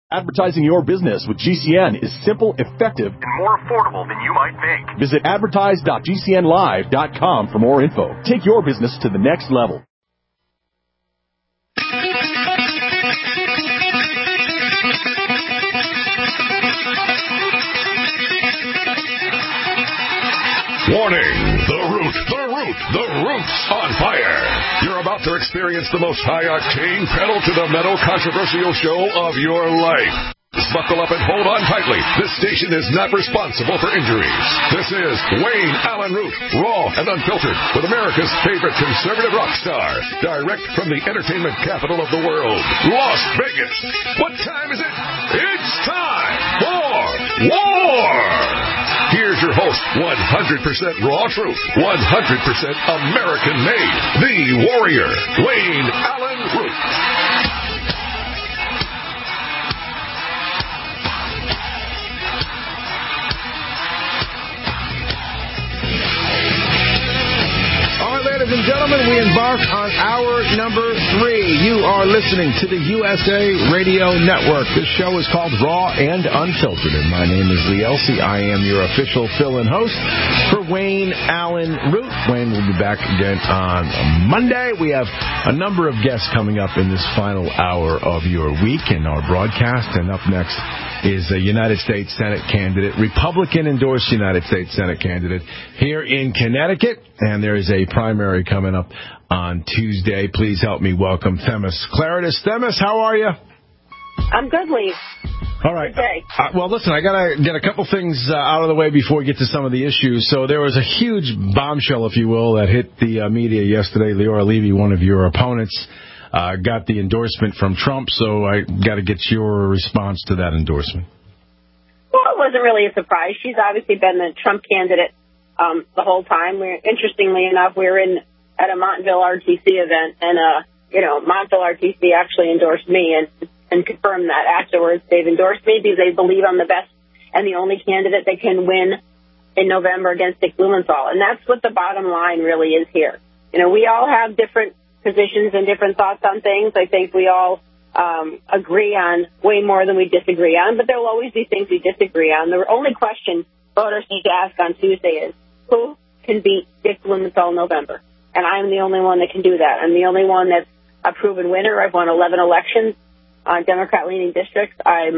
Advertising your business with GCN is simple, effective, and more affordable than you might think. Visit advertise.gcnlive.com for more info. Take your business to the next level. Warning! The Root's on fire! You're about to experience the most high-octane, pedal-to-the-metal controversial show of your life. Buckle up and hold on tightly. This station is not responsible for injuries. This is Wayne Allen Root, raw and unfiltered, with America's favorite conservative rock star, direct from the entertainment capital of the world, Las Vegas. What time is it? It's time for war! Here's your host, 100% raw truth, 100% American-made, the warrior, Wayne Allen Root. Ladies and gentlemen, we embark on hour number 3. You are listening to the USA Radio Network. This show is called Raw and Unfiltered, and my name is Lee Elsey. I am your official fill-in host for Wayne Allen Root. Wayne will be back again on Monday. We have a number of guests coming up in this final hour of your week in our broadcast, and up next is a United States Senate candidate, Republican-endorsed United States Senate candidate here in Connecticut, and there is a primary coming up on Tuesday. Please help me welcome Themis Klarides. Themis, how are you? I'm good, Lee. All right. Well, listen, I got to get a couple things out of the way before we get to some of the issues. So there was a huge bombshell, if you will, that hit the media yesterday. Leora Levy, one of your opponents, got the endorsement from Trump, so I got to get your response to that endorsement. Well, it wasn't really a surprise. She's obviously been the Trump candidate the whole time. Interestingly enough, we were at a Montville RTC event, and Montville RTC actually endorsed me and confirmed that afterwards. They've endorsed me because they believe I'm the best and the only candidate that can win in November against Dick Blumenthal, and that's what the bottom line really is here. We all have different positions and different thoughts on things. I think we all agree on way more than we disagree on, but there will always be things we disagree on. The only question voters need to ask on Tuesday is, who can beat Dick Blumenthal in November? And I'm the only one that can do that. I'm the only one that's a proven winner. I've won 11 elections on Democrat-leaning districts. I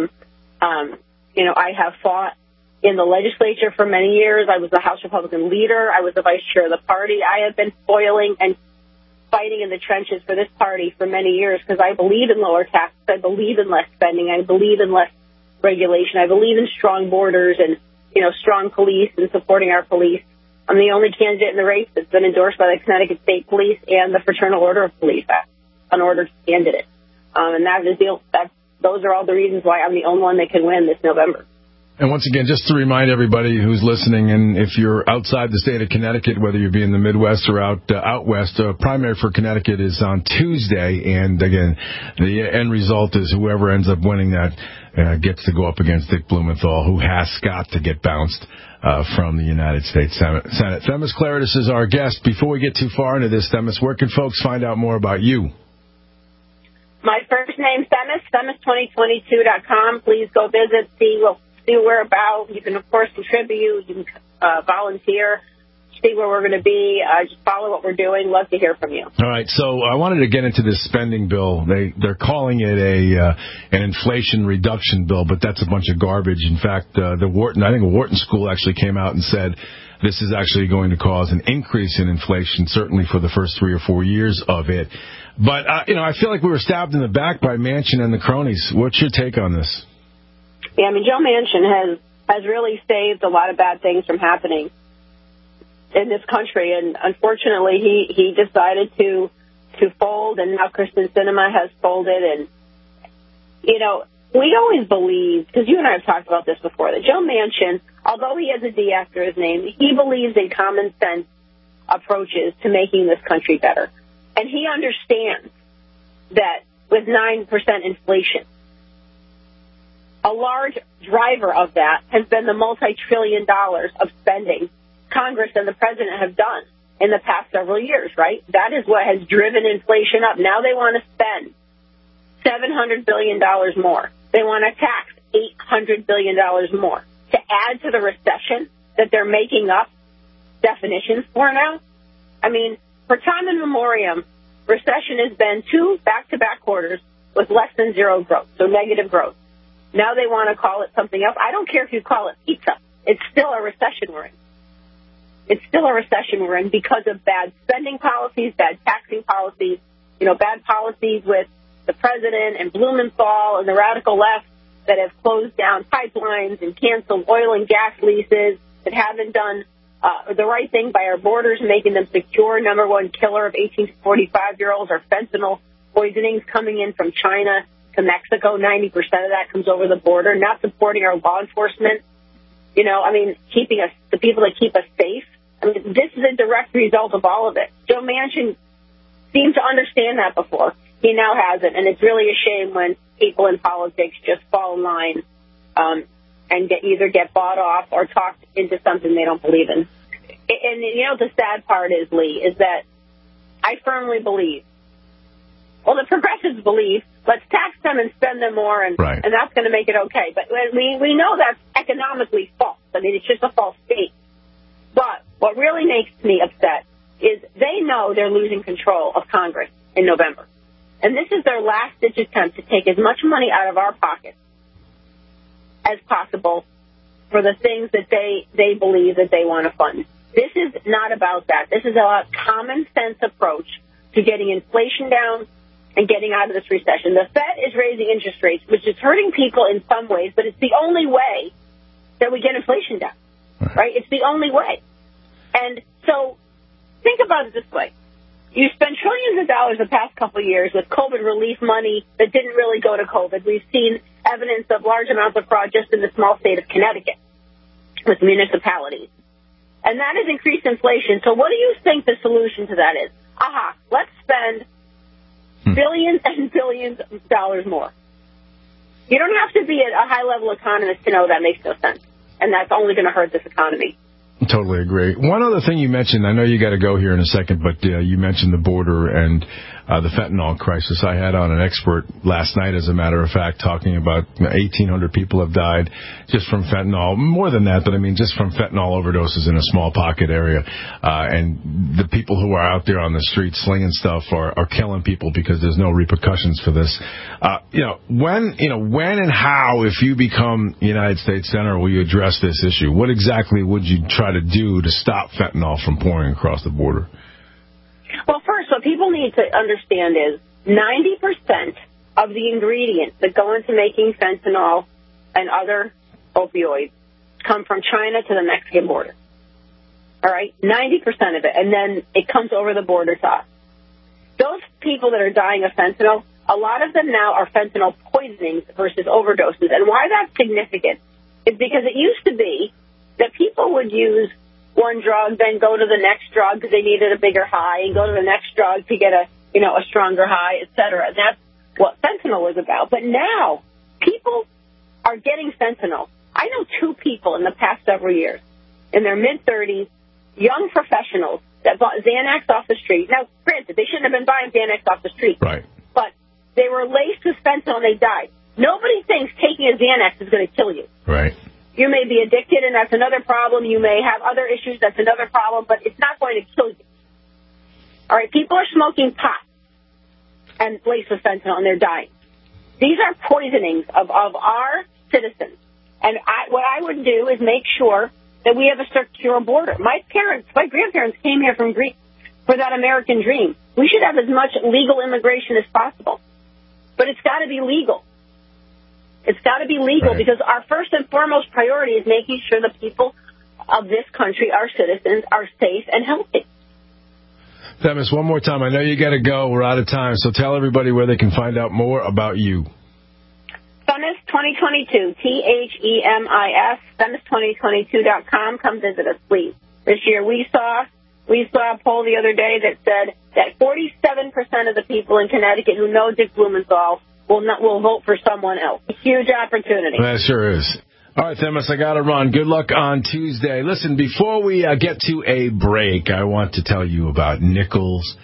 have fought in the legislature for many years. I was the House Republican leader. I was the vice chair of the party. I have been foiling and fighting in the trenches for this party for many years because I believe in lower taxes. I believe in less spending. I believe in less regulation. I believe in strong borders and, strong police and supporting our police. I'm the only candidate in the race that's been endorsed by the Connecticut State Police and the Fraternal Order of Police, an ordered candidate. And those are all the reasons why I'm the only one that can win this November. And once again, just to remind everybody who's listening, and if you're outside the state of Connecticut, whether you be in the Midwest or out west, primary for Connecticut is on Tuesday. And again, the end result is whoever ends up winning that gets to go up against Dick Blumenthal, who has got to get bounced from the United States Senate. Themis Klarides is our guest. Before we get too far into this, Themis, where can folks find out more about you? My first name, Themis, Themis2022.com. Please go visit, see what we're about. You can, of course, contribute. You can volunteer, see where we're going to be. Just follow what we're doing. Love to hear from you. All right. So I wanted to get into this spending bill. They're calling it an inflation reduction bill, but that's a bunch of garbage. In fact, I think Wharton School actually came out and said this is actually going to cause an increase in inflation, certainly for the first 3 or 4 years of it. But, I feel like we were stabbed in the back by Manchin and the cronies. What's your take on this? Yeah, Joe Manchin has really saved a lot of bad things from happening in this country, and unfortunately, he decided to fold, and now Kristen Sinema has folded. And we always believed, because you and I have talked about this before, that Joe Manchin, although he has a D after his name, he believes in common sense approaches to making this country better, and he understands that with 9% inflation, a large driver of that has been the multi-trillion dollars of spending Congress and the president have done in the past several years, right? That is what has driven inflation up. Now they want to spend $700 billion more. They want to tax $800 billion more to add to the recession that they're making up definitions for now. I mean, for time in memoriam, recession has been 2 back-to-back quarters with less than zero growth, so negative growth. Now they want to call it something else. I don't care if you call it pizza. It's still a recession we're in. It's still a recession we're in because of bad spending policies, bad taxing policies, bad policies with the president and Blumenthal and the radical left that have closed down pipelines and canceled oil and gas leases, that haven't done the right thing by our borders, making them secure. Number one killer of 18 to 45-year-olds are fentanyl poisonings coming in from China to Mexico. 90% of that comes over the border. Not supporting our law enforcement. Keeping us, the people that keep us safe. This is a direct result of all of it. Joe Manchin seemed to understand that before. He now hasn't, and it's really a shame when people in politics just fall in line and either get bought off or talked into something they don't believe in. And the sad part is, Lee, is that I firmly believe, the progressives believe, let's tax them and spend them more, and that's going to make it okay. But we know that's economically false. It's just a false state. But what really makes me upset is they know they're losing control of Congress in November. And this is their last-ditch attempt to take as much money out of our pockets as possible for the things that they believe that they want to fund. This is not about that. This is a common-sense approach to getting inflation down and getting out of this recession. The Fed is raising interest rates, which is hurting people in some ways, but it's the only way that we get inflation down, right? It's the only way. And so think about it this way. You spend trillions of dollars the past couple of years with COVID relief money that didn't really go to COVID. We've seen evidence of large amounts of fraud just in the small state of Connecticut with municipalities. And that has increased inflation. So what do you think the solution to that is? Let's spend billions and billions of dollars more. You don't have to be a high-level economist to know that makes no sense. And that's only going to hurt this economy. Totally agree. One other thing you mentioned, I know you got to go here in a second, but you mentioned the border and the fentanyl crisis. I had on an expert last night, as a matter of fact, talking about 1,800 people have died just from fentanyl. More than that, but just from fentanyl overdoses in a small pocket area. And the people who are out there on the streets slinging stuff are killing people because there's no repercussions for this. When and how, if you become United States Senator, will you address this issue? What exactly would you try to do to stop fentanyl from pouring across the border? Well, first, what people need to understand is 90% of the ingredients that go into making fentanyl and other opioids come from China to the Mexican border. All right? 90% of it. And then it comes over the border to us. Those people that are dying of fentanyl, a lot of them now are fentanyl poisonings versus overdoses. And why that's significant is because it used to be that people would use one drug, then go to the next drug because they needed a bigger high, and go to the next drug to get a stronger high, et cetera. And that's what fentanyl is about. But now people are getting fentanyl. I know 2 people in the past several years in their mid-30s, young professionals that bought Xanax off the street. Now, granted, they shouldn't have been buying Xanax off the street. Right. But they were laced with fentanyl and they died. Nobody thinks taking a Xanax is going to kill you. Right. You may be addicted, and that's another problem. You may have other issues. That's another problem, but it's not going to kill you. All right, people are smoking pot and laced with fentanyl, and they're dying. These are poisonings of our citizens. And what I would do is make sure that we have a secure border. My grandparents came here from Greece for that American dream. We should have as much legal immigration as possible. But it's got to be legal. It's got to be legal, because our first and foremost priority is making sure the people of this country, our citizens, are safe and healthy. Themis, one more time. I know you got to go. We're out of time. So tell everybody where they can find out more about you. Themis 2022, THEMIS, Themis2022.com. Come visit us, please. This year we saw a poll the other day that said that 47% of the people in Connecticut who know Dick Blumenthal will vote for someone else. A huge opportunity. That sure is. All right, Themis, I got to run. Good luck on Tuesday. Listen, before we get to a break, I want to tell you about Nichols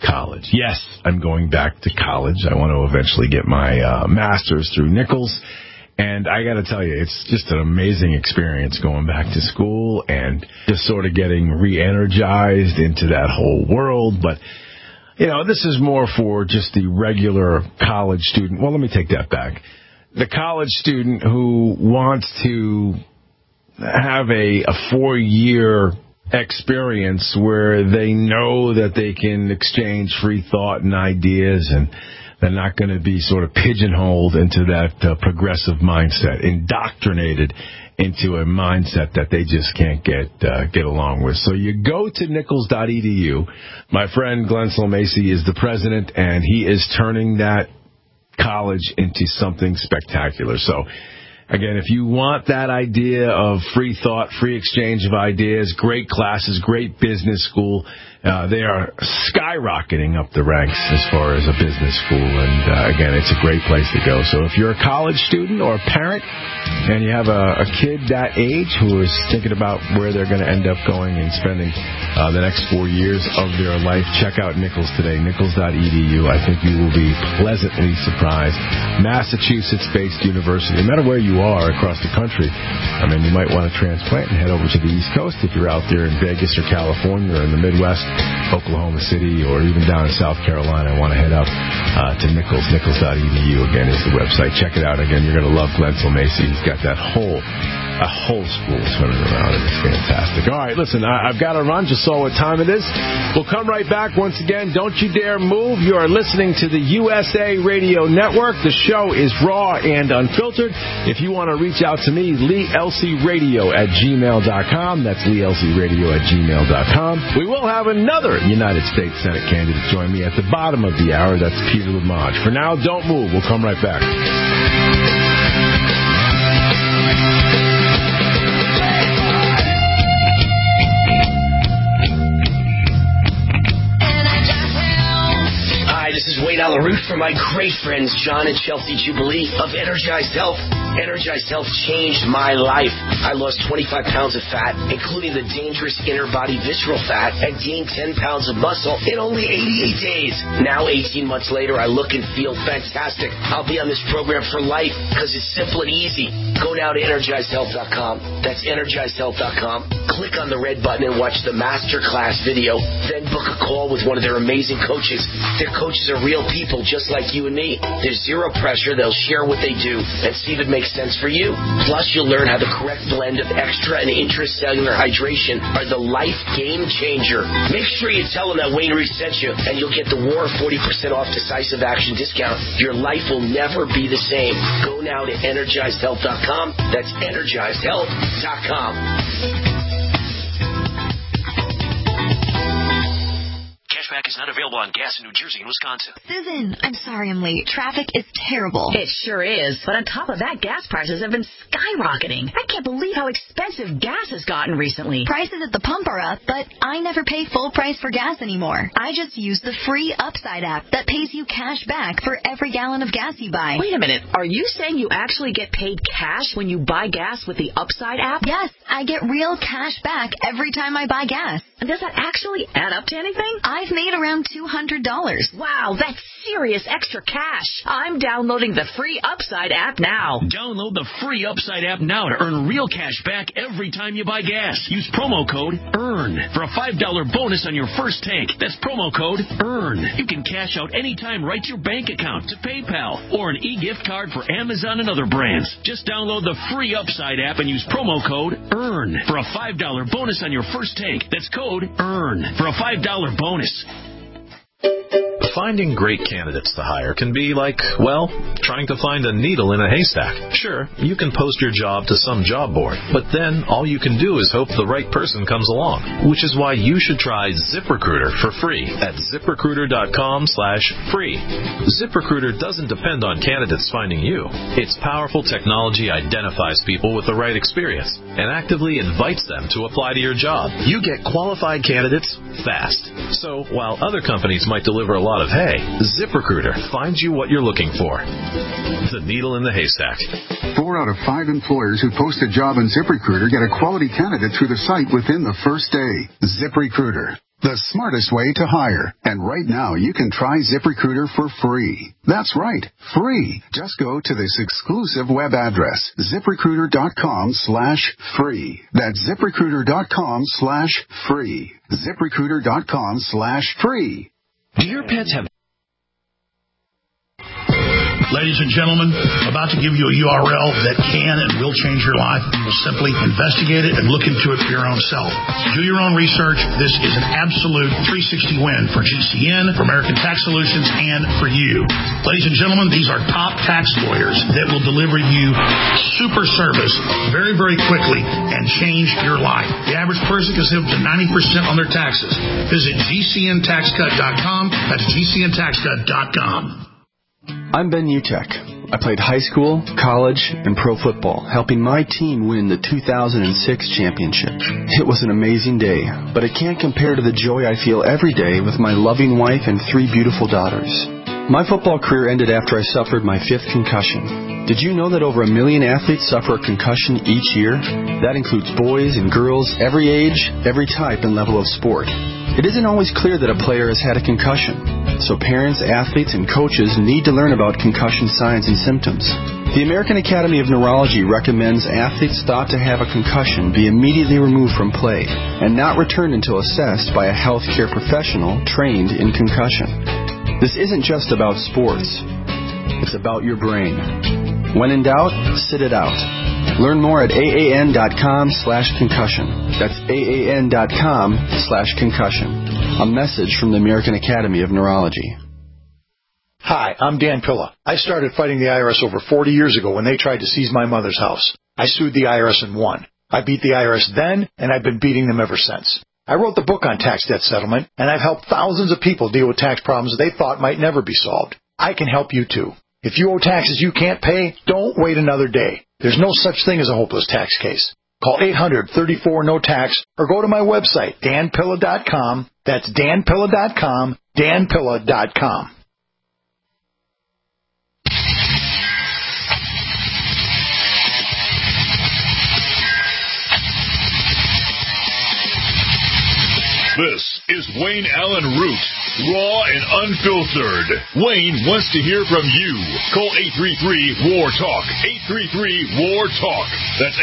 college. Yes, I'm going back to college. I want to eventually get my master's through Nichols. And I got to tell you, it's just an amazing experience going back to school and just sort of getting re-energized into that whole world. But, you know, this is more for just the regular college student. Well, let me take that back. The college student who wants to have a 4-year experience where they know that they can exchange free thought and ideas, and they're not going to be sort of pigeonholed into that progressive mindset, indoctrinated into a mindset that they just can't get along with. So you go to nichols.edu. My friend Glenn Slomacy is the president, and he is turning that college into something spectacular. So again, if you want that idea of free thought, free exchange of ideas, great classes, great business school, they are skyrocketing up the ranks as far as a business school. And again, it's a great place to go. So if you're a college student or a parent and you have a kid that age who is thinking about where they're going to end up going and spending the next 4 years of their life, check out Nichols today, nichols.edu. I think you will be pleasantly surprised. Massachusetts-based university. No matter where you are across the country, I mean, you might want to transplant and head over to the East Coast if you're out there in Vegas or California or in the Midwest, Oklahoma City, or even down in South Carolina. I want to head up to Nichols. Nichols.edu, again, is the website. Check it out. Again, you're going to love Glenn Slomacy. He's got that whole school swimming around, and it's fantastic. All right, listen, I've got to run. Just saw what time it is. We'll come right back. Once again, don't you dare move. You are listening to the USA Radio Network. The show is raw and unfiltered. If you want to reach out to me, LeeLCRadio@gmail.com. That's LeeLCRadio@gmail.com. We will have another United States Senate candidate join me at the bottom of the hour. That's Peter Lamont. For now, don't move. We'll come right back. This is Wayne Alaroot for my great friends John and Chelsea Jubilee of Energized Health. Energized Health changed my life. I lost 25 pounds of fat, including the dangerous inner body visceral fat, and gained 10 pounds of muscle in only 88 days. Now, 18 months later, I look and feel fantastic. I'll be on this program for life because it's simple and easy. Go now to EnergizedHealth.com. That's EnergizedHealth.com. Click on the red button and watch the masterclass video. Then book a call with one of their amazing coaches. Their coaches are real people just like you and me. There's zero pressure. They'll share what they do and see if it makes sense for you. Plus, you'll learn how the correct blend of extra and intracellular hydration are the life game changer. Make sure you tell them that Wayne Reed sent you, and you'll get the War 40% off decisive action discount. Your life will never be the same. Go now to EnergizedHealth.com. That's EnergizedHealth.com. Cashback is not available on gas in New Jersey and Wisconsin. Susan, I'm sorry I'm late. Traffic is terrible. It sure is. But on top of that, gas prices have been skyrocketing. I can't believe how expensive gas has gotten recently. Prices at the pump are up, but I never pay full price for gas anymore. I just use the free Upside app that pays you cash back for every gallon of gas you buy. Wait a minute. Are you saying you actually get paid cash when you buy gas with the Upside app? Yes, I get real cash back every time I buy gas. And does that actually add up to anything? I've made around $200. Wow, that's serious extra cash. I'm downloading the free Upside app now. Download the free Upside app now to earn real cash back every time you buy gas. Use promo code EARN for a $5 bonus on your first tank. That's promo code EARN. You can cash out anytime right to your bank account, to PayPal, or an e-gift card for Amazon and other brands. Just download the free Upside app and use promo code EARN for a $5 bonus on your first tank. That's code EARN for a $5 bonus. Finding great candidates to hire can be like, well, trying to find a needle in a haystack. Sure, you can post your job to some job board, but then all you can do is hope the right person comes along, which is why you should try ZipRecruiter for free at ZipRecruiter.com/free. ZipRecruiter doesn't depend on candidates finding you. Its powerful technology identifies people with the right experience and actively invites them to apply to your job. You get qualified candidates fast. So while other companies might deliver a lot of hay, ZipRecruiter finds you what you're looking for. The needle in the haystack. 4 out of 5 employers who post a job on ZipRecruiter get a quality candidate through the site within the first day. ZipRecruiter. the smartest way to hire. And right now, you can try ZipRecruiter for free. That's right, free. Just go to this exclusive web address, ZipRecruiter.com/free. That's ZipRecruiter.com/free. ZipRecruiter.com/free. Do your pets have... Ladies and gentlemen, about to give you a URL that can and will change your life. You'll simply investigate it and look into it for your own self. Do your own research. This is an absolute 360 win for GCN, for American Tax Solutions, and for you. Ladies and gentlemen, these are top tax lawyers that will deliver you super service very, very quickly and change your life. The average person can save up to 90% on their taxes. Visit GCNTaxCut.com. That's GCNTaxCut.com. I'm Ben Utek. I played high school, college, and pro football, helping my team win the 2006 championship. It was an amazing day, but it can't compare to the joy I feel every day with my loving wife and 3 beautiful daughters. My football career ended after I suffered my 5th concussion. Did you know that over 1 million athletes suffer a concussion each year? That includes boys and girls, every age, every type and level of sport. It isn't always clear that a player has had a concussion, so parents, athletes, and coaches need to learn about concussion signs and symptoms. The American Academy of Neurology recommends athletes thought to have a concussion be immediately removed from play and not returned until assessed by a healthcare professional trained in concussion. This isn't just about sports. It's about your brain. When in doubt, sit it out. Learn more at AAN.com/concussion. That's AAN.com/concussion. A message from the American Academy of Neurology. Hi, I'm Dan Pilla. I started fighting the IRS over 40 years ago when they tried to seize my mother's house. I sued the IRS and won. I beat the IRS then, and I've been beating them ever since. I wrote the book on tax debt settlement, and I've helped thousands of people deal with tax problems they thought might never be solved. I can help you too. If you owe taxes you can't pay, don't wait another day. There's no such thing as a hopeless tax case. Call 800-34-NO-TAX or go to my website, danpilla.com. That's danpilla.com, danpilla.com. This is Wayne Allen Root, raw and unfiltered. Wayne wants to hear from you. Call 833-WAR-TALK, 833-WAR-TALK. That's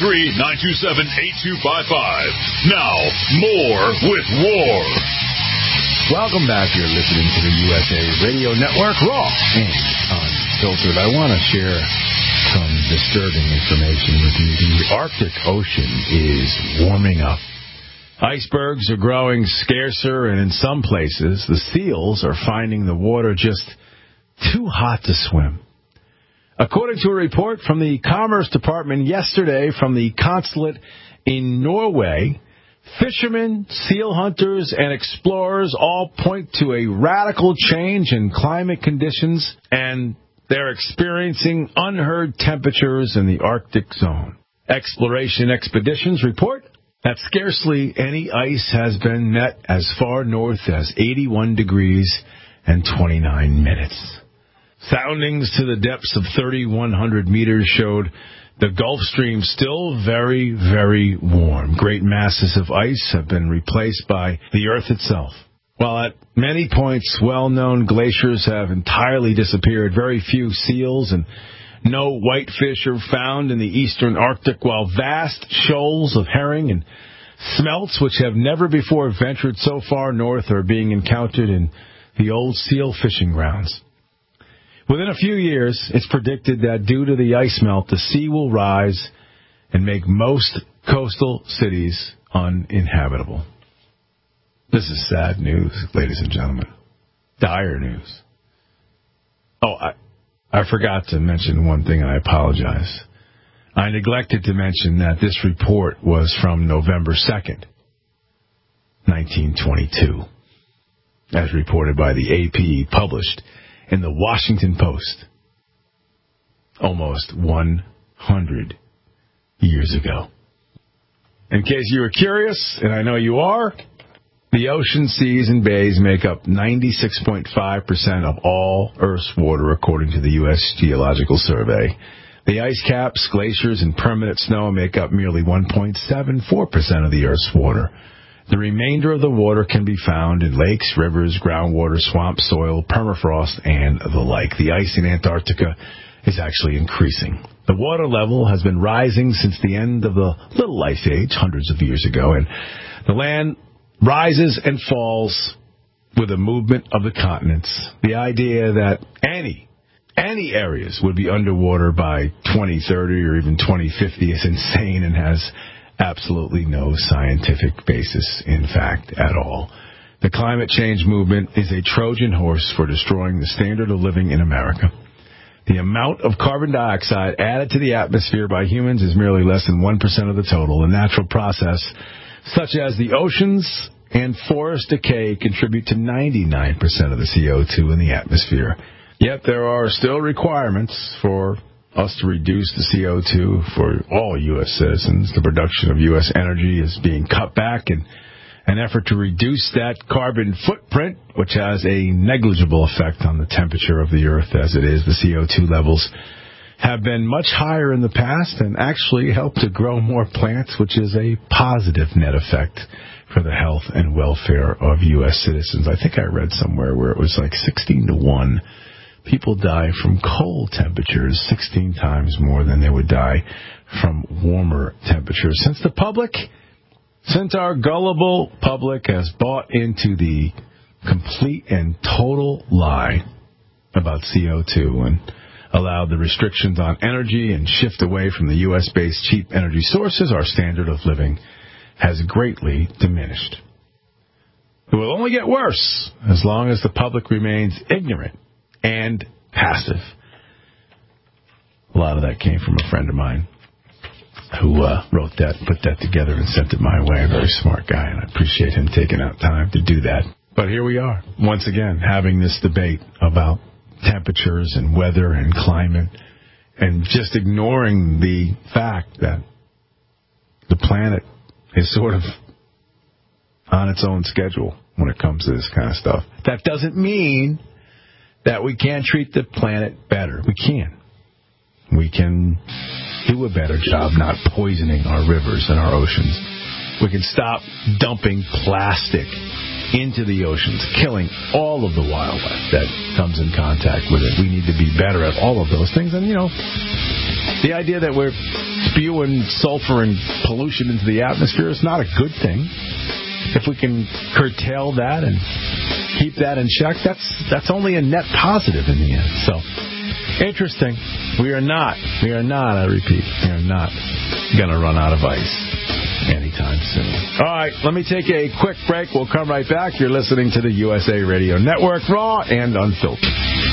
833-927-8255. Now, more with War. Welcome back. You're listening to the USA Radio Network, raw and unfiltered. I want to share some disturbing information with you. The Arctic Ocean is warming up. Icebergs are growing scarcer, and in some places, the seals are finding the water just too hot to swim. According to a report from the Commerce Department yesterday from the consulate in Norway, fishermen, seal hunters, and explorers all point to a radical change in climate conditions, and they're experiencing unheard temperatures in the Arctic zone. Exploration expeditions report that scarcely any ice has been met as far north as 81 degrees and 29 minutes. Soundings to the depths of 3,100 meters showed the Gulf Stream still very, very warm. Great masses of ice have been replaced by the Earth itself. While at many points well-known glaciers have entirely disappeared, very few seals and no whitefish are found in the eastern Arctic, while vast shoals of herring and smelts, which have never before ventured so far north, are being encountered in the old seal fishing grounds. Within a few years, it's predicted that due to the ice melt, the sea will rise and make most coastal cities uninhabitable. This is sad news, ladies and gentlemen. Dire news. Oh, I forgot to mention one thing, and I apologize. I neglected to mention that this report was from November 2nd, 1922, as reported by the AP, published in the Washington Post almost 100 years ago. In case you were curious, and I know you are, the ocean, seas, and bays make up 96.5% of all Earth's water, according to the U.S. Geological Survey. The ice caps, glaciers, and permanent snow make up merely 1.74% of the Earth's water. The remainder of the water can be found in lakes, rivers, groundwater, swamp, soil, permafrost, and the like. The ice in Antarctica is actually increasing. The water level has been rising since the end of the Little Ice Age, hundreds of years ago, and the land rises and falls with the movement of the continents. The idea that any areas would be underwater by 2030 or even 2050 is insane and has absolutely no scientific basis, in fact, at all. The climate change movement is a Trojan horse for destroying the standard of living in America. The amount of carbon dioxide added to the atmosphere by humans is merely less than 1% of the total. A natural process, such as the oceans and forest decay, contribute to 99% of the CO2 in the atmosphere. Yet there are still requirements for us to reduce the CO2 for all U.S. citizens. The production of U.S. energy is being cut back in an effort to reduce that carbon footprint, which has a negligible effect on the temperature of the Earth as it is. The CO2 levels have been much higher in the past and actually help to grow more plants, which is a positive net effect for the health and welfare of U.S. citizens. I think I read somewhere where it was like 16-1. People die from cold temperatures 16 times more than they would die from warmer temperatures. Since our gullible public has bought into the complete and total lie about CO2 and allowed the restrictions on energy and shift away from the U.S.-based cheap energy sources, our standard of living has greatly diminished. It will only get worse as long as the public remains ignorant and passive. A lot of that came from a friend of mine who wrote that, put that together, and sent it my way. A very smart guy, and I appreciate him taking out time to do that. But here we are, once again, having this debate about temperatures and weather and climate, and just ignoring the fact that the planet is sort of on its own schedule when it comes to this kind of stuff. That doesn't mean that we can't treat the planet better. We can. We can do a better job not poisoning our rivers and our oceans. We can stop dumping plastic into the oceans, killing all of the wildlife that comes in contact with it. We need to be better at all of those things. And, the idea that we're spewing sulfur and pollution into the atmosphere is not a good thing. If we can curtail that and keep that in check, that's only a net positive in the end. So, interesting. We are not, I repeat, we are not going to run out of ice anytime soon. All right, let me take a quick break. We'll come right back. You're listening to the USA Radio Network, raw and unfiltered.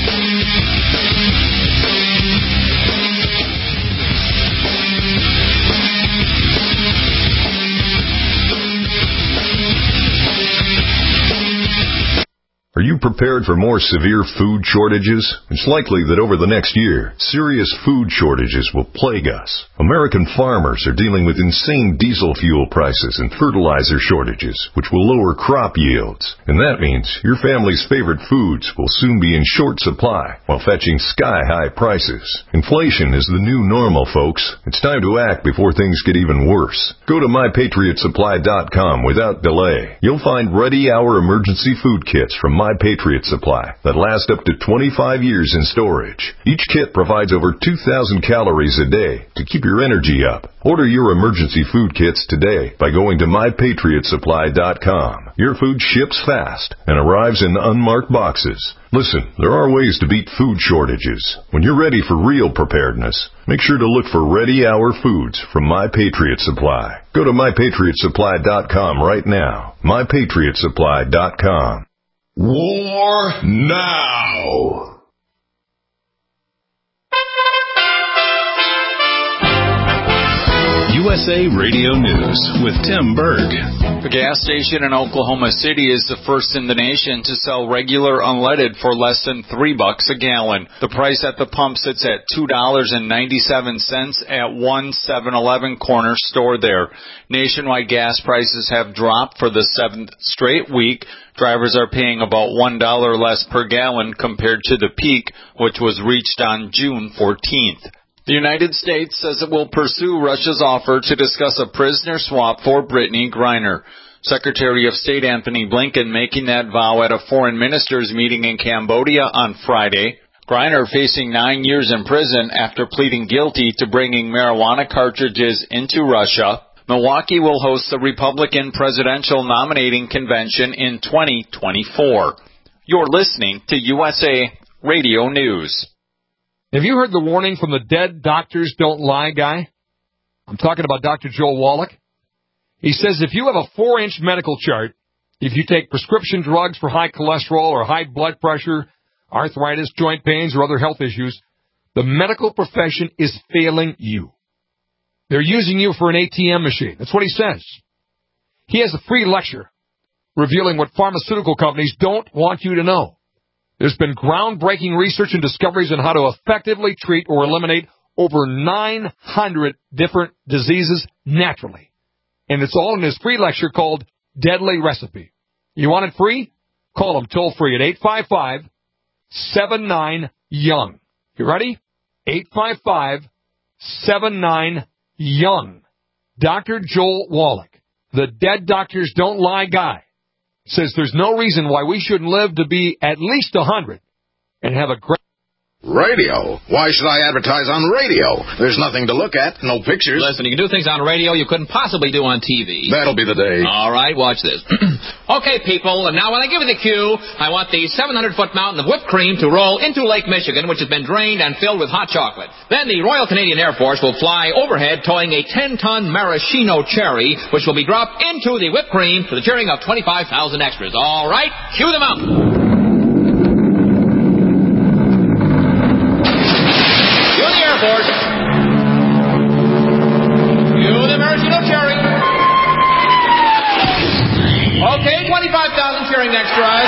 Are you prepared for more severe food shortages? It's likely that over the next year, serious food shortages will plague us. American farmers are dealing with insane diesel fuel prices and fertilizer shortages, which will lower crop yields. And that means your family's favorite foods will soon be in short supply while fetching sky-high prices. Inflation is the new normal, folks. It's time to act before things get even worse. Go to MyPatriotSupply.com without delay. You'll find ready-hour emergency food kits from My Patriot Supply that last up to 25 years in storage. Each kit provides over 2,000 calories a day to keep your energy up. Order your emergency food kits today by going to MyPatriotSupply.com. Your food ships fast and arrives in unmarked boxes. Listen, there are ways to beat food shortages. When you're ready for real preparedness, make sure to look for ready-hour foods from My Patriot Supply. Go to MyPatriotSupply.com right now. MyPatriotSupply.com. War now! USA Radio News with Tim Berg. The gas station in Oklahoma City is the first in the nation to sell regular unleaded for less than $3 a gallon. The price at the pump sits at $2.97 at one 7-Eleven corner store there. Nationwide gas prices have dropped for the 7th straight week. Drivers are paying about $1 less per gallon compared to the peak, which was reached on June 14th. The United States says it will pursue Russia's offer to discuss a prisoner swap for Brittany Griner. Secretary of State Anthony Blinken making that vow at a foreign ministers meeting in Cambodia on Friday. Griner facing 9 years in prison after pleading guilty to bringing marijuana cartridges into Russia. Milwaukee will host the Republican presidential nominating convention in 2024. You're listening to USA Radio News. Have you heard the warning from the dead doctors don't lie guy? I'm talking about Dr. Joel Wallach. He says if you have a 4-inch medical chart, if you take prescription drugs for high cholesterol or high blood pressure, arthritis, joint pains, or other health issues, the medical profession is failing you. They're using you for an ATM machine. That's what he says. He has a free lecture revealing what pharmaceutical companies don't want you to know. There's been groundbreaking research and discoveries on how to effectively treat or eliminate over 900 different diseases naturally. And it's all in his free lecture called Deadly Recipe. You want it free? Call him toll free at 855-79-YOUNG. You ready? 855-79-YOUNG. Dr. Joel Wallach, the dead doctors don't lie guy, says there's no reason why we shouldn't live to be at least 100 and have a great... Radio? Why should I advertise on radio? There's nothing to look at, no pictures. Listen, you can do things on radio you couldn't possibly do on TV. That'll be the day. All right, watch this. Okay, people, and now when I give you the cue, I want the 700-foot mountain of whipped cream to roll into Lake Michigan, which has been drained and filled with hot chocolate. Then the Royal Canadian Air Force will fly overhead towing a 10-ton maraschino cherry, which will be dropped into the whipped cream to the cheering of 25,000 extras. All right, cue the mountain. Force. You the maraschino cherry. Okay, 25,000 cheering extras.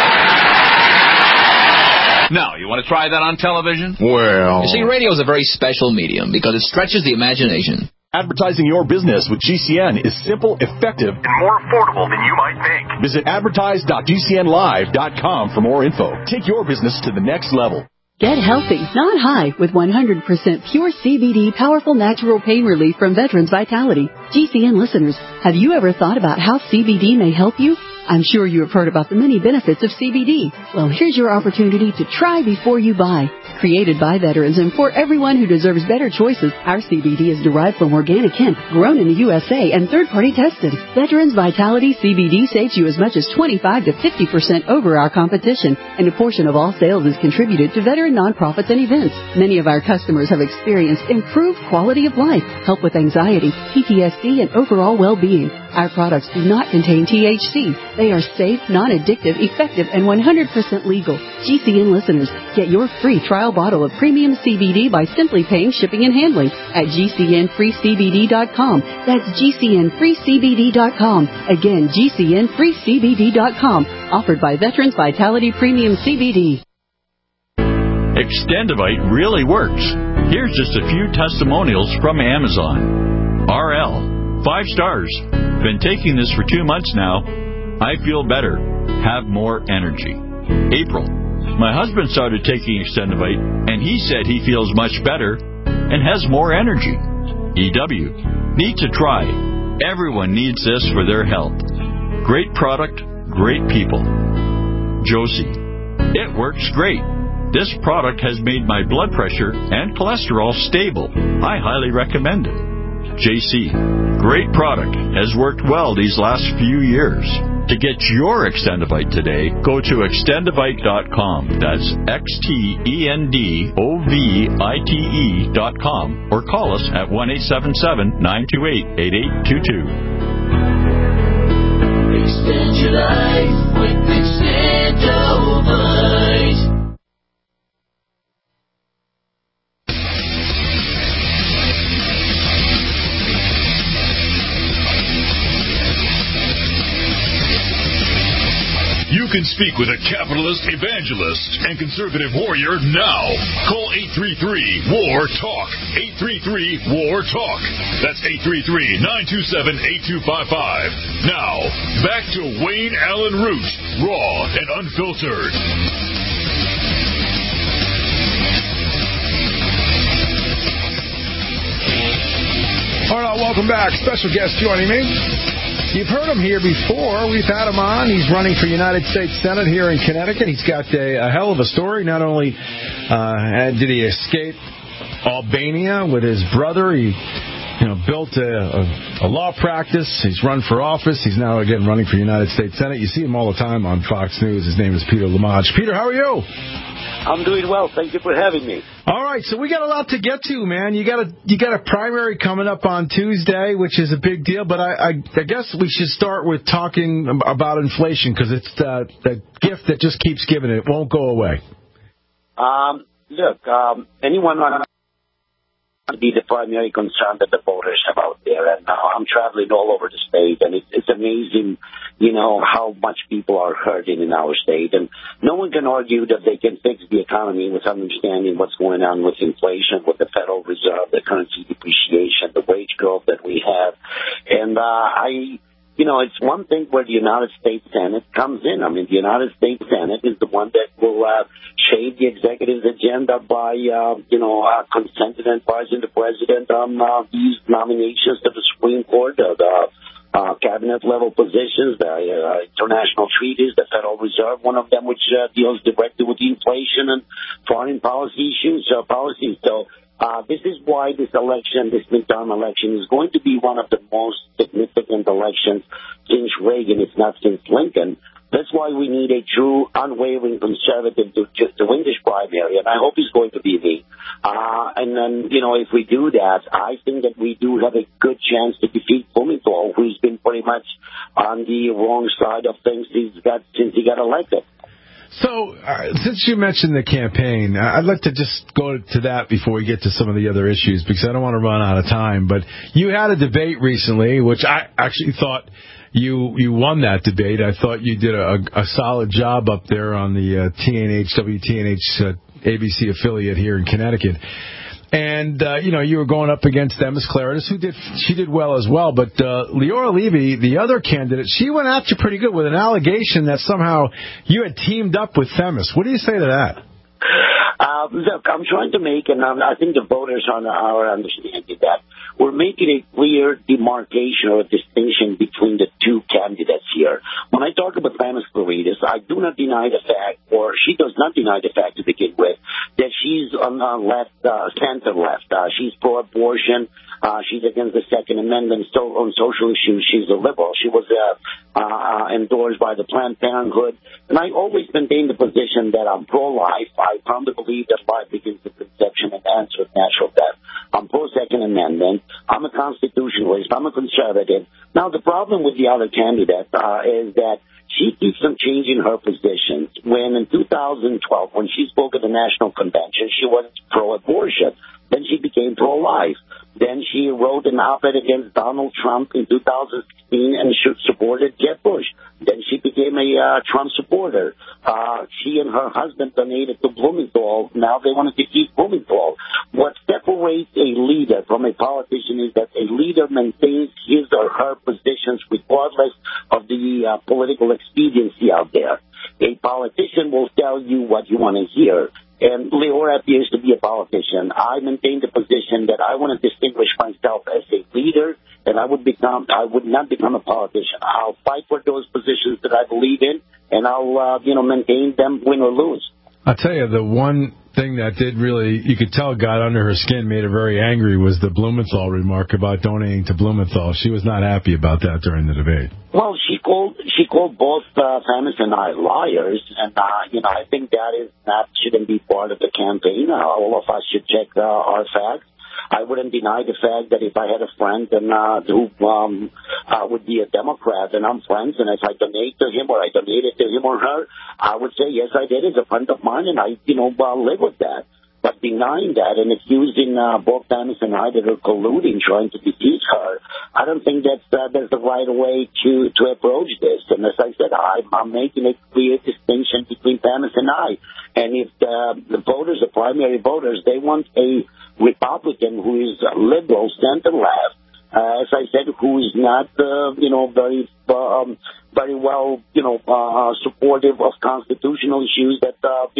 Now, you want to try that on television? Well... You see, radio is a very special medium because it stretches the imagination. Advertising your business with GCN is simple, effective, and more affordable than you might think. Visit advertise.gcnlive.com for more info. Take your business to the next level. Get healthy, not high, with 100% pure CBD powerful natural pain relief from Veterans Vitality. GCN listeners, have you ever thought about how CBD may help you? I'm sure you have heard about the many benefits of CBD. Well, here's your opportunity to try before you buy. Created by veterans and for everyone who deserves better choices, our CBD is derived from organic hemp, grown in the USA, and third-party tested. Veterans Vitality CBD saves you as much as 25 to 50% over our competition, and a portion of all sales is contributed to veteran nonprofits and events. Many of our customers have experienced improved quality of life, help with anxiety, PTSD, and overall well-being. Our products do not contain THC. They are safe, non-addictive, effective, and 100% legal. GCN listeners, get your free trial bottle of premium CBD by simply paying shipping and handling at GCNFreeCBD.com. That's GCNFreeCBD.com. Again, GCNFreeCBD.com. Offered by Veterans Vitality Premium CBD. Extendivite really works. Here's just a few testimonials from Amazon. RL, 5 stars. Been taking this for 2 months now. I feel better, have more energy. April, my husband started taking Extendivite, and he said he feels much better and has more energy. EW, need to try. Everyone needs this for their health. Great product, great people. Josie, it works great. This product has made my blood pressure and cholesterol stable. I highly recommend it. JC, great product, has worked well these last few years. To get your Extendivite today, go to extendivite.com. That's XTENDOVITE.com or call us at 1-877-928-8822. Extend your life with Extendivite. You can speak with a capitalist, evangelist, and conservative warrior now. Call 833-WAR-TALK. 833-WAR-TALK. That's 833-927-8255. Now, back to Wayne Allen Root, raw and unfiltered. All right, welcome back. Special guest joining me. You've heard him here before. We've had him on. He's running for United States Senate here in Connecticut. He's got a hell of a story. Not only did he escape Albania with his brother, he built a law practice. He's run for office. He's now, again, running for United States Senate. You see him all the time on Fox News. His name is Peter Lamage. Peter, how are you? I'm doing well. Thank you for having me. All right, so we got a lot to get to, man. You got a primary coming up on Tuesday, which is a big deal. But I guess we should start with talking about inflation, because it's the gift that just keeps giving. It won't go away. Look, anyone on to be the primary concern that the voters have out there. And I'm traveling all over the state, and it's amazing, how much people are hurting in our state. And no one can argue that they can fix the economy with understanding what's going on with inflation, with the Federal Reserve, the currency depreciation, the wage growth that we have. And it's one thing where the United States Senate comes in. I mean, the United States Senate is the one that will shape the executive's agenda by, consenting and advising the president on these nominations to the Supreme Court, the cabinet-level positions, the international treaties, the Federal Reserve, one of them which deals directly with inflation and foreign policy issues, policies. So this is why this midterm election, is going to be one of the most significant elections since Reagan, if not since Lincoln. That's why we need a true, unwavering conservative to win this primary, and I hope he's going to be me. And then, if we do that, I think that we do have a good chance to defeat Blumenthal, who's been pretty much on the wrong side of things since he got elected. So, since you mentioned the campaign, I'd like to just go to that before we get to some of the other issues, because I don't want to run out of time. But you had a debate recently, which I actually thought you won that debate. I thought you did a solid job up there on the WTNH ABC affiliate here in Connecticut. And, you were going up against Themis Klarides, she did well as well. But Leora Levy, the other candidate, she went at you pretty good with an allegation that somehow you had teamed up with Themis. What do you say to that? Look, I'm trying to make, and I think the voters are understanding that we're making a clear demarcation or a distinction between the two candidates here. When I talk about Themis Klarides, I do not deny the fact, or she does not deny the fact to begin with, that she's on the left, center-left. She's pro-abortion. She's against the Second Amendment. So on social issues, she's a liberal. She was endorsed by the Planned Parenthood. And I always maintain the position that I'm pro-life. I firmly believe that life begins with conception and ends with natural death. I'm pro-Second Amendment. I'm a constitutionalist. I'm a conservative. Now, the problem with the other candidate is that she keeps on changing her positions. When in 2012, when she spoke at the National Convention, she was pro-abortion. Then she became pro-life. Then she wrote an op-ed against Donald Trump in 2016 and supported Jeb Bush. Then she became a Trump supporter. She and her husband donated to Blumenthal. Now they want to defeat Blumenthal. What separates a leader from a politician is that a leader maintains his or her positions regardless of the political expediency out there. A politician will tell you what you want to hear. And Leora appears to be a politician. I maintain the position that I want to distinguish myself as a leader, and I would not become a politician. I'll fight for those positions that I believe in, and I'll, maintain them, win or lose. I'll tell you, the one thing that did really, you could tell got under her skin, made her very angry, was the Blumenthal remark about donating to Blumenthal. She was not happy about that during the debate. Well, she called both Themis and I liars, and I think that shouldn't be part of the campaign. All of us should check our facts. I wouldn't deny the fact that if I had a friend who would be a Democrat, and I'm friends, and if I donate to him or I donated to him or her, I would say, yes, I did. It's a friend of mine, and I, live with that. But denying that and accusing both Themis and I that are colluding, trying to defeat her, I don't think that's the right way to approach this. And as I said, I'm making a clear distinction between Themis and I. And if the voters, the primary voters, they want a Republican who is liberal, center-left, as I said, who is not, very well, supportive of constitutional issues that,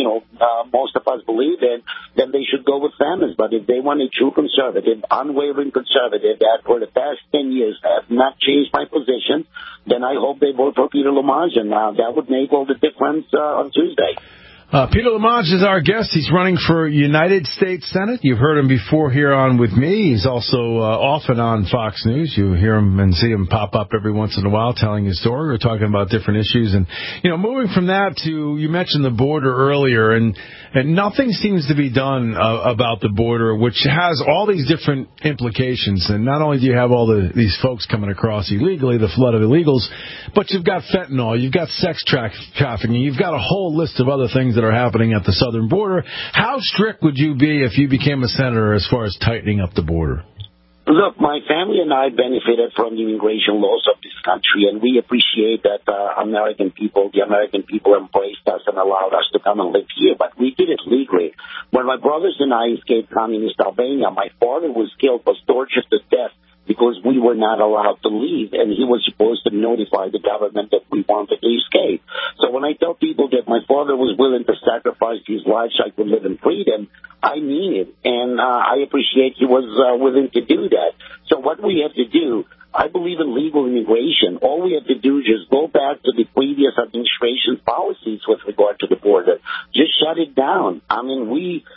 most of us believe in, then they should go with Famines. But if they want a true conservative, unwavering conservative that for the past 10 years have not changed my position, then I hope they vote for Peter LaMarche, and that would make all the difference on Tuesday. Peter LaMarche is our guest. He's running for United States Senate. You've heard him before here on with me. He's also often on Fox News. You hear him and see him pop up every once in a while telling his story or talking about different issues. And, moving from that to, you mentioned the border earlier, and nothing seems to be done about the border, which has all these different implications. And not only do you have all these folks coming across illegally, the flood of illegals, but you've got fentanyl, you've got sex trafficking, you've got a whole list of other things that are happening at the southern border. How strict would you be if you became a senator as far as tightening up the border? Look, my family and I benefited from the immigration laws of this country, and we appreciate that the American people embraced us and allowed us to come and live here, but we did it legally. When my brothers and I escaped communist Albania, my father was killed, was tortured to death, because we were not allowed to leave, and he was supposed to notify the government that we wanted to escape. So when I tell people that my father was willing to sacrifice his life so I could live in freedom, I mean it, and I appreciate he was willing to do that. So what we have to do, I believe in legal immigration. All we have to do is just go back to the previous administration's policies with regard to the border. Just shut it down. I mean,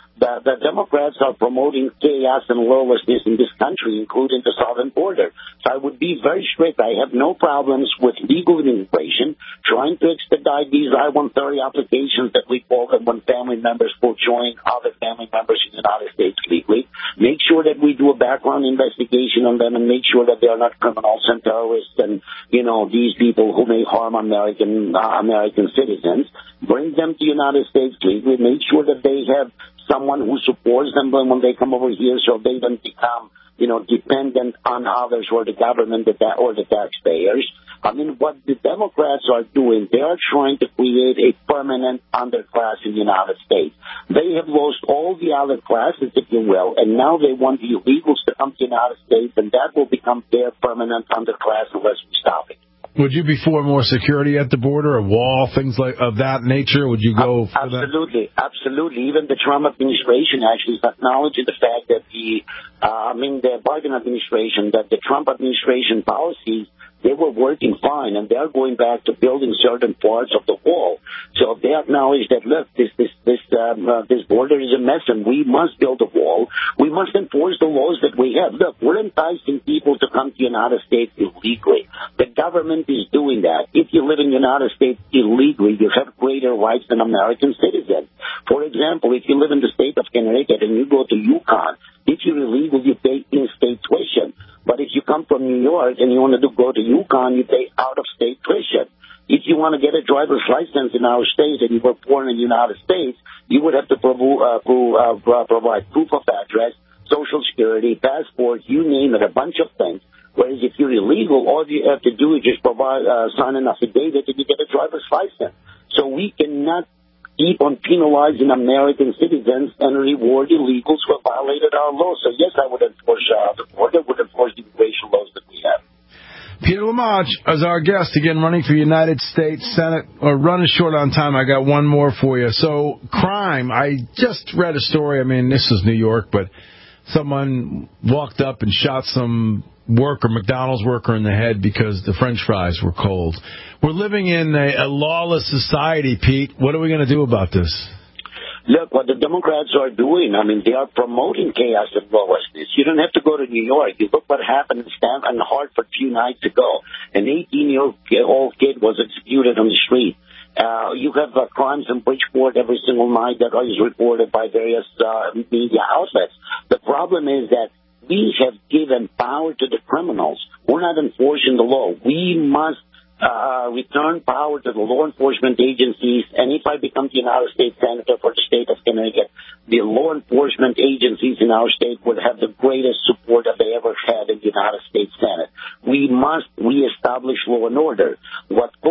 the Democrats are promoting chaos and lawlessness in this country, including the southern border. So I would be very strict. I have no problems with legal immigration, trying to expedite these I-130 applications that we call them when family members will join other family members in the United States legally. Make sure that we do a background investigation on them and make sure that they are not criminals and terrorists and, these people who may harm American citizens. Bring them to the United States legally. Make sure that they have someone who supports them when they come over here so they don't become, dependent on others or the government or the taxpayers. I mean, what the Democrats are doing, they are trying to create a permanent underclass in the United States. They have lost all the other classes, if you will, and now they want the illegals to come to the United States, and that will become their permanent underclass unless we stop it. Would you be for more security at the border, a wall, things of that nature? Would you go for absolutely, that? Absolutely. Even the Trump administration actually acknowledged the fact that the Biden administration, that the Trump administration policies, they were working fine, and they're going back to building certain parts of the wall. So they acknowledge that, look, this border is a mess, and we must build a wall. We must enforce the laws that we have. Look, we're enticing people to come to the United States illegally. The government is doing that. If you live in the United States illegally, you have greater rights than American citizens. For example, if you live in the state of Connecticut and you go to Yukon, if you're illegal, you pay in-state tuition. But if you come from New York and you want to go to Yukon, you pay out-of-state tuition. If you want to get a driver's license in our state and you were born in the United States, you would have to provide proof of address, Social Security, passport, you name it, a bunch of things. Whereas if you're illegal, all you have to do is just sign an affidavit and you get a driver's license. So we cannot keep on penalizing American citizens and reward illegals who have violated our laws. So, yes, I would enforce the border, would enforce the immigration laws that we have. Peter LaMarche is our guest, again, running for United States Senate. Running short on time, I got one more for you. So, crime. I just read a story. I mean, this is New York, but someone walked up and shot some McDonald's worker in the head because the French fries were cold. We're living in a lawless society, Pete. What are we going to do about this? Look, what the Democrats are doing, I mean, they are promoting chaos and lawlessness. You don't have to go to New York. You look what happened in Hartford a few nights ago. An 18-year-old kid was executed on the street. You have crimes in Bridgeport every single night that is reported by various media outlets. The problem is that we have given power to the criminals. We're not enforcing the law. We must return power to the law enforcement agencies. And if I become the United States Senator for the state of Connecticut, the law enforcement agencies in our state would have the greatest support that they ever had in the United States Senate. We must reestablish law and order. What causes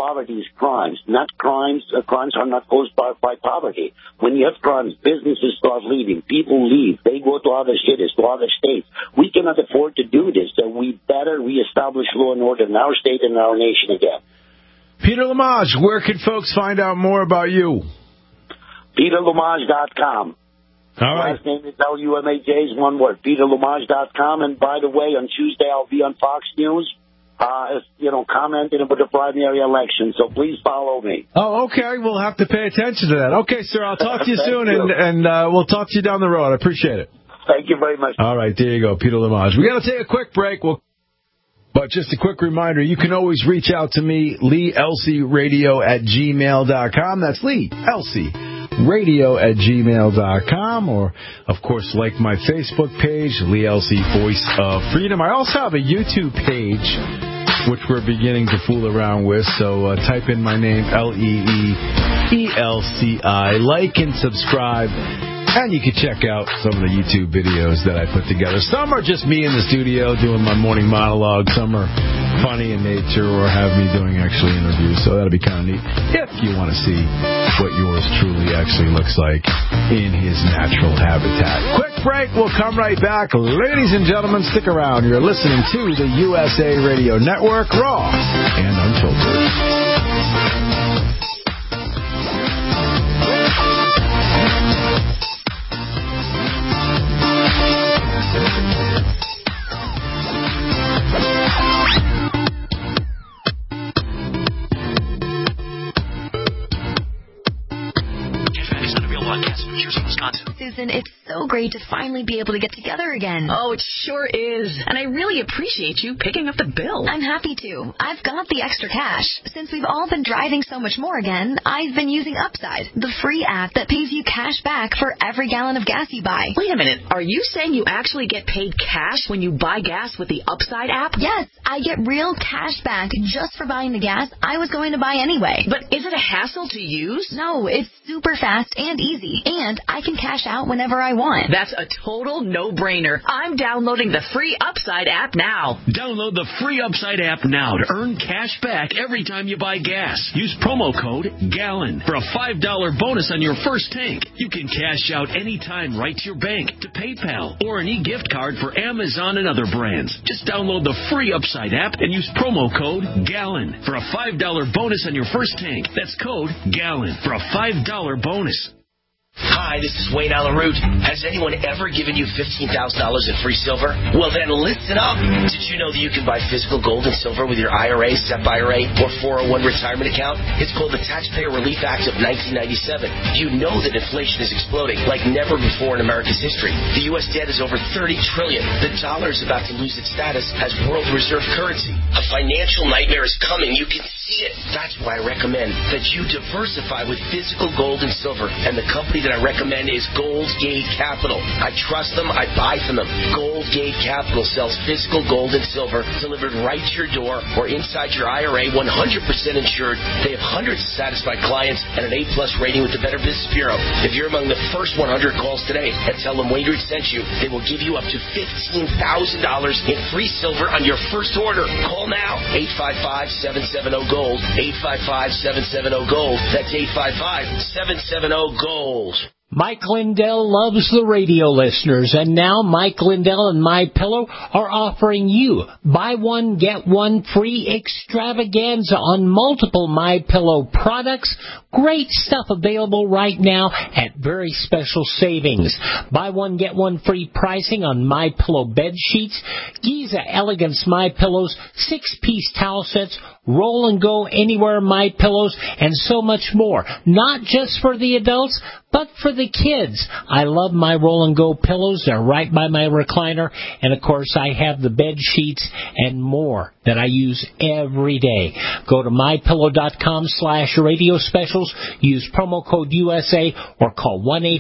poverty is crimes, not crimes. Crimes are not caused by poverty. When you have crimes, businesses start leaving. People leave. They go to other cities, to other states. We cannot afford to do this, so we better reestablish law and order in our state and our nation again. Peter Lamage, where can folks find out more about you? PeterLamage.com. All right. Last name is Lumaj, is one word, PeterLamage.com. And by the way, on Tuesday I'll be on Fox News, commenting about the primary election. So please follow me. Oh, okay. We'll have to pay attention to that. Okay, sir. I'll talk to you soon, and we'll talk to you down the road. I appreciate it. Thank you very much. All right, there you go, Peter Lamage. We got to take a quick break. But just a quick reminder, you can always reach out to me, LeeElsieradio@gmail.com. That's Lee Elsie radio@gmail.com, or, of course, like my Facebook page, Lee Elsie Voice of Freedom. I also have a YouTube page, which we're beginning to fool around with, so type in my name, LeeElci. Like and subscribe, and you can check out some of the YouTube videos that I put together. Some are just me in the studio doing my morning monologue. Some are funny in nature or have me doing actually interviews, so that'll be kind of neat if you want to see what yours truly actually looks like in his natural habitat. Quick break. We'll come right back. Ladies and gentlemen, stick around. You're listening to the USA Radio Network, Raw and Unfiltered. Susan, it's so great to finally be able to get together again. Oh, it sure is. And I really appreciate you picking up the bill. I'm happy to. I've got the extra cash. Since we've all been driving so much more again, I've been using Upside, the free app that pays you cash back for every gallon of gas you buy. Wait a minute. Are you saying you actually get paid cash when you buy gas with the Upside app? Yes, I get real cash back just for buying the gas I was going to buy anyway. But is it a hassle to use? No, it's super fast and easy, and I can cash out whenever I want. That's a total no-brainer. I'm downloading the free Upside app now. Download the free Upside app now to earn cash back every time you buy gas. Use promo code GALLON for a $5 bonus on your first tank. You can cash out anytime right to your bank, to PayPal, or an e-gift card for Amazon and other brands. Just download the free Upside app and use promo code GALLON for a $5 bonus on your first tank. That's code GALLON for a $5 bonus. Hi, this is Wayne Allen Root. Has anyone ever given you $15,000 in free silver? Well, then listen up. Did you know that you can buy physical gold and silver with your IRA, SEP IRA, or 401 retirement account? It's called the Taxpayer Relief Act of 1997. You know that inflation is exploding like never before in America's history. The U.S. debt is over $30 trillion. The dollar is about to lose its status as world reserve currency. A financial nightmare is coming. You can see it. That's why I recommend that you diversify with physical gold and silver, and the company that I recommend is Gold Gate Capital. I trust them. I buy from them. Gold Gate Capital sells physical gold and silver delivered right to your door or inside your IRA, 100% insured. They have hundreds of satisfied clients and an A-plus rating with the Better Business Bureau. If you're among the first 100 calls today and tell them Wayne Root sent you, they will give you up to $15,000 in free silver on your first order. Call now. 855-770-GOLD. 855-770-GOLD. That's 855-770-GOLD. Mike Lindell loves the radio listeners, and now Mike Lindell and MyPillow are offering you buy one, get one free extravaganza on multiple MyPillow products. Great stuff available right now at very special savings. Buy one, get one free pricing on MyPillow bed sheets, Giza Elegance MyPillows, 6-piece towel sets, Roll and Go Anywhere MyPillows, and so much more. Not just for the adults, but for the kids. I love my Roll and Go pillows. They're right by my recliner. And, of course, I have the bed sheets and more that I use every day. Go to MyPillow.com/radio specials. Use promo code USA or call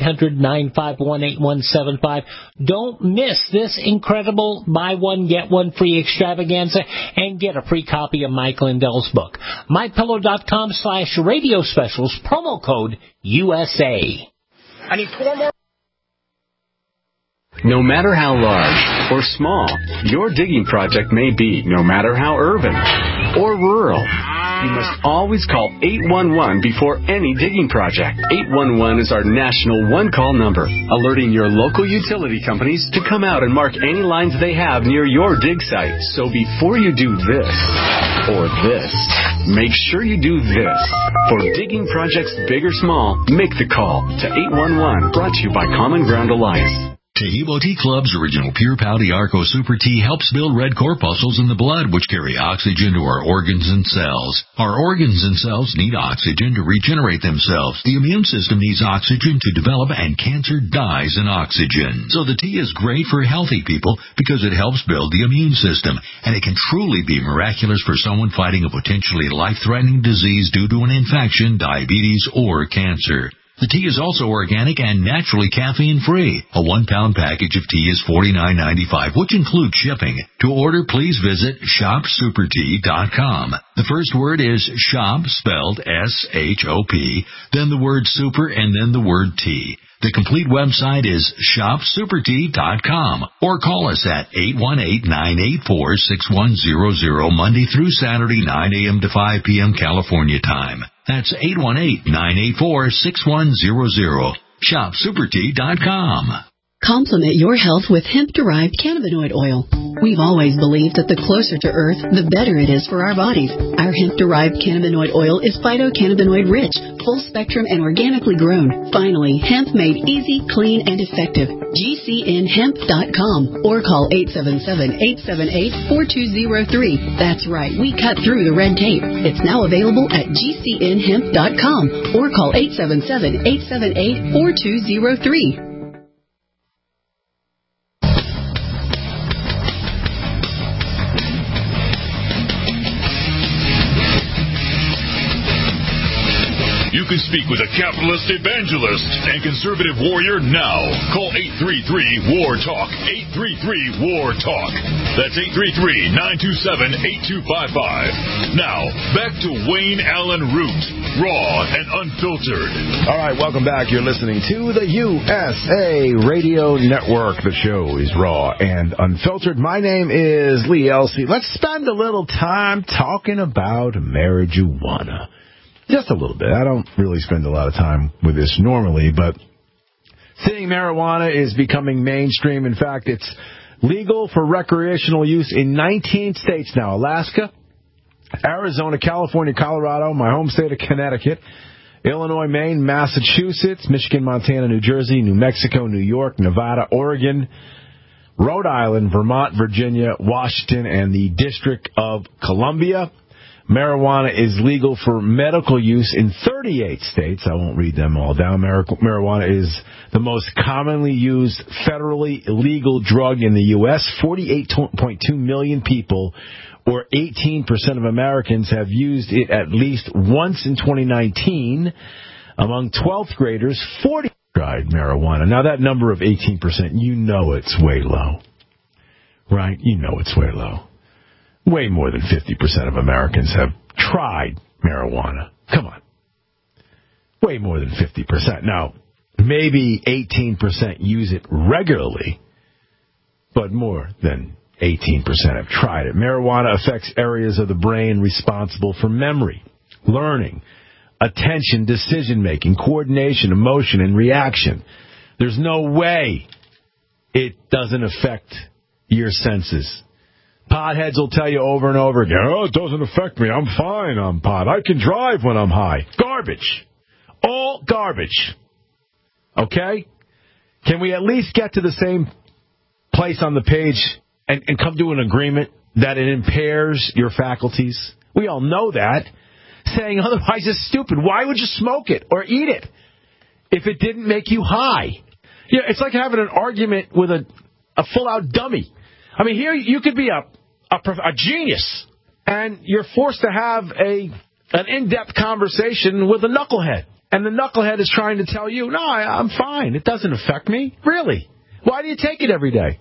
1-800-951-8175. Don't miss this incredible buy one, get one free extravaganza and get a free copy of Mike Lindell's book. MyPillow.com/radio specials. Promo code USA. I need 4 more. No matter how large or small your digging project may be, no matter how urban or rural, you must always call 811 before any digging project. 811 is our national one-call number, alerting your local utility companies to come out and mark any lines they have near your dig site. So before you do this or this, make sure you do this. For digging projects big or small, make the call to 811. Brought to you by Common Ground Alliance. Taheebo Tea Club's original Pure Pouty Arco Super Tea helps build red corpuscles in the blood, which carry oxygen to our organs and cells. Our organs and cells need oxygen to regenerate themselves. The immune system needs oxygen to develop, and cancer dies in oxygen. So the tea is great for healthy people because it helps build the immune system, and it can truly be miraculous for someone fighting a potentially life-threatening disease due to an infection, diabetes, or cancer. The tea is also organic and naturally caffeine-free. A 1-pound package of tea is $49.95, which includes shipping. To order, please visit shopsupertea.com. The first word is shop, spelled S-H-O-P, then the word super, and then the word tea. The complete website is shopsupertea.com, or call us at 818-984-6100, Monday through Saturday, 9 a.m. to 5 p.m. California time. That's 818-984-6100. ShopSuperTea.com. Complement your health with hemp-derived cannabinoid oil. We've always believed that the closer to Earth, the better it is for our bodies. Our hemp-derived cannabinoid oil is phytocannabinoid-rich, full-spectrum, and organically grown. Finally, hemp made easy, clean, and effective. GCNhemp.com or call 877-878-4203. That's right, we cut through the red tape. It's now available at GCNhemp.com or call 877-878-4203. You can speak with a capitalist evangelist and conservative warrior now. Call 833-WAR-TALK. 833-WAR-TALK. That's 833-927-8255. Now, back to Wayne Allen Root, raw and unfiltered. All right, welcome back. You're listening to the USA Radio Network. The show is raw and unfiltered. My name is Lee Elsie. Let's spend a little time talking about marijuana. Just a little bit. I don't really spend a lot of time with this normally, but seeing marijuana is becoming mainstream. In fact, it's legal for recreational use in 19 states now. Alaska, Arizona, California, Colorado, my home state of Connecticut, Illinois, Maine, Massachusetts, Michigan, Montana, New Jersey, New Mexico, New York, Nevada, Oregon, Rhode Island, Vermont, Virginia, Washington, and the District of Columbia. Marijuana is legal for medical use in 38 states. I won't read them all down. Marijuana is the most commonly used federally legal drug in the U.S. 48.2 million people, or 18% of Americans, have used it at least once in 2019. Among 12th graders, 40% tried marijuana. Now, that number of 18%, you know it's way low. Right? You know it's way low. Way more than 50% of Americans have tried marijuana. Come on. Way more than 50%. Now, maybe 18% use it regularly, but more than 18% have tried it. Marijuana affects areas of the brain responsible for memory, learning, attention, decision-making, coordination, emotion, and reaction. There's no way it doesn't affect your senses. Potheads will tell you over and over again, oh, it doesn't affect me. I'm fine on pot. I can drive when I'm high. Garbage. All garbage. Okay? Can we at least get to the same place on the page and come to an agreement that it impairs your faculties? We all know that. Saying otherwise is stupid. Why would you smoke it or eat it if it didn't make you high? Yeah, it's like having an argument with a full-out dummy. I mean, here you could be a genius, and you're forced to have an in-depth conversation with a knucklehead. And the knucklehead is trying to tell you, no, I'm fine. It doesn't affect me. Really? Why do you take it every day?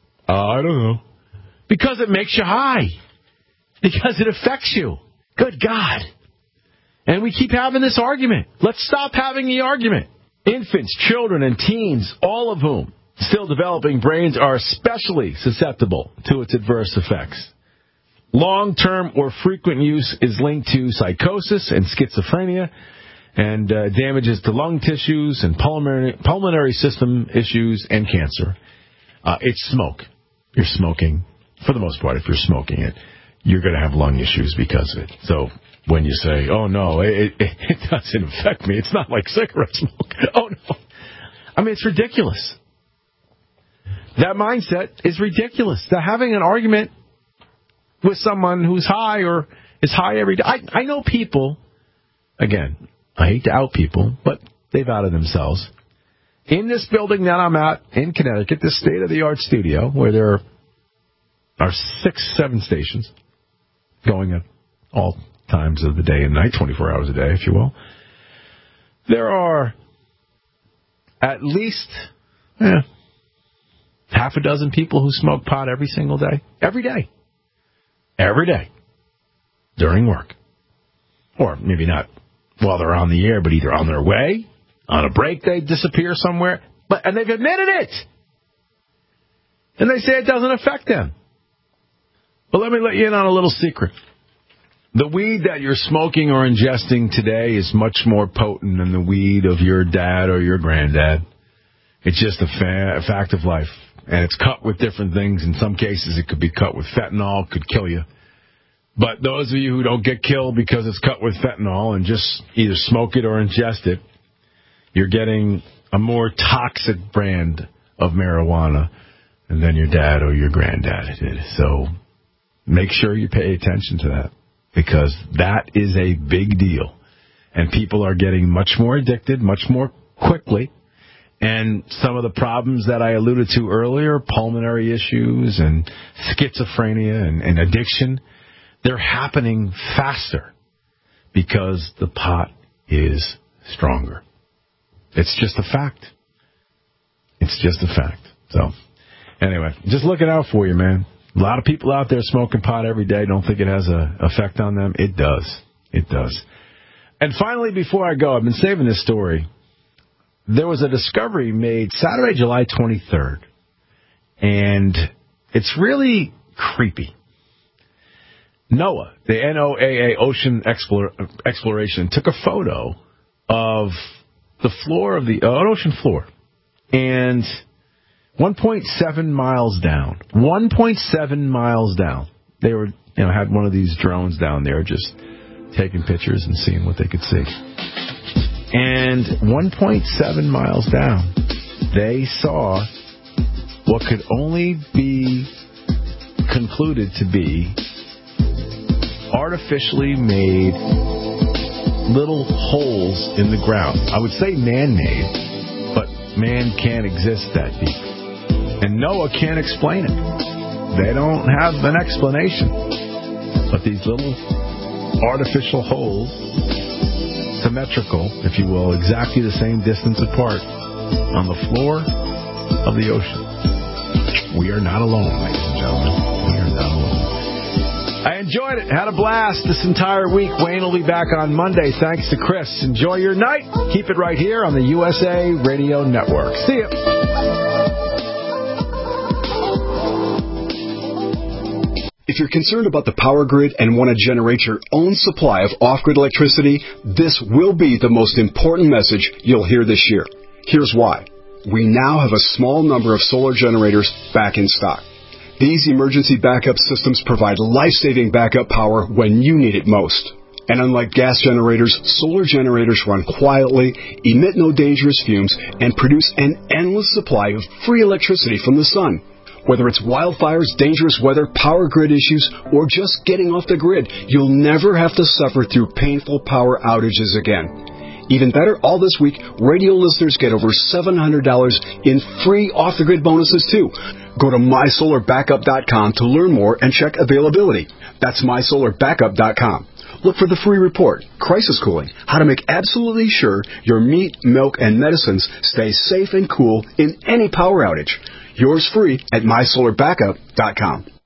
I don't know. Because it makes you high. Because it affects you. Good God. And we keep having this argument. Let's stop having the argument. Infants, children, and teens, all of whom still developing brains, are especially susceptible to its adverse effects. Long-term or frequent use is linked to psychosis and schizophrenia and damages to lung tissues and pulmonary system issues and cancer. It's smoke. You're smoking. For the most part, if you're smoking it, you're going to have lung issues because of it. So when you say, oh, no, it doesn't affect me, it's not like cigarette smoke. Oh, no. I mean, it's ridiculous. That mindset is ridiculous. They're having an argument with someone who's high or is high every day. I know people, again, I hate to out people, but they've outed themselves. In this building that I'm at in Connecticut, this state-of-the-art studio, where there are 6-7 stations going at all times of the day and night, 24 hours a day, if you will, there are at least half a dozen people who smoke pot every single day. Every day. Every day. During work. Or maybe not while they're on the air, but either on their way, on a break they disappear somewhere. And they've admitted it. And they say it doesn't affect them. But let me let you in on a little secret. The weed that you're smoking or ingesting today is much more potent than the weed of your dad or your granddad. It's just a fact of life. And it's cut with different things. In some cases, it could be cut with fentanyl. It could kill you. But those of you who don't get killed because it's cut with fentanyl and just either smoke it or ingest it, you're getting a more toxic brand of marijuana than your dad or your granddad did. So make sure you pay attention to that, because that is a big deal. And people are getting much more addicted, much more quickly. And some of the problems that I alluded to earlier, pulmonary issues and schizophrenia and addiction, they're happening faster because the pot is stronger. It's just a fact. It's just a fact. So, anyway, just looking out for you, man. A lot of people out there smoking pot every day don't think it has an effect on them. It does. It does. And finally, before I go, I've been saving this story. There was a discovery made Saturday, July 23rd, and it's really creepy. NOAA, the NOAA Ocean Exploration, took a photo of the floor of the ocean floor, and 1.7 miles down. 1.7 miles down. They were, had one of these drones down there just taking pictures and seeing what they could see. And 1.7 miles down, they saw what could only be concluded to be artificially made little holes in the ground. I would say man-made, but man can't exist that deep. And NOAA can't explain it. They don't have an explanation. But these little artificial holes, symmetrical, if you will, exactly the same distance apart on the floor of the ocean. We are not alone, ladies and gentlemen. We are not alone. I enjoyed it. Had a blast this entire week. Wayne will be back on Monday. Thanks to Chris. Enjoy your night. Keep it right here on the USA Radio Network. See ya. If you're concerned about the power grid and want to generate your own supply of off-grid electricity, this will be the most important message you'll hear this year. Here's why. We now have a small number of solar generators back in stock. These emergency backup systems provide life-saving backup power when you need it most. And unlike gas generators, solar generators run quietly, emit no dangerous fumes, and produce an endless supply of free electricity from the sun. Whether it's wildfires, dangerous weather, power grid issues, or just getting off the grid, you'll never have to suffer through painful power outages again. Even better, all this week, radio listeners get over $700 in free off-the-grid bonuses, too. Go to mysolarbackup.com to learn more and check availability. That's mysolarbackup.com. Look for the free report, Crisis Cooling, how to make absolutely sure your meat, milk, and medicines stay safe and cool in any power outage. Yours free at mysolarbackup.com.